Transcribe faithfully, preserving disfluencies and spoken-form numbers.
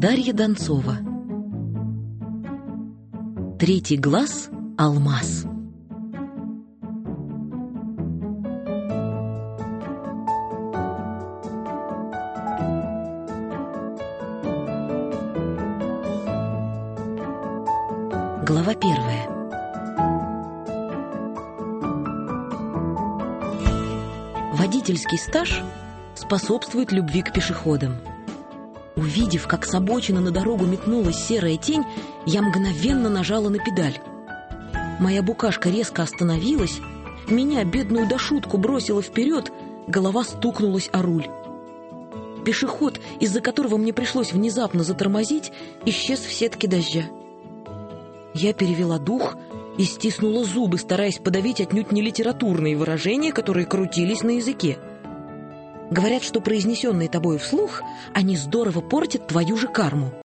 Дарья Донцова. Третий глаз — алмаз. Глава первая. Водительский стаж способствует любви к пешеходам. Увидев, как с обочины на дорогу метнулась серая тень, я мгновенно нажала на педаль. Моя букашка резко остановилась, меня, бедную дошутку, бросила вперед, голова стукнулась о руль. Пешеход, из-за которого мне пришлось внезапно затормозить, исчез в сетке дождя. Я перевела дух и стиснула зубы, стараясь подавить отнюдь не литературные выражения, которые крутились на языке. Говорят, что произнесенные тобой вслух, они здорово портят твою же карму.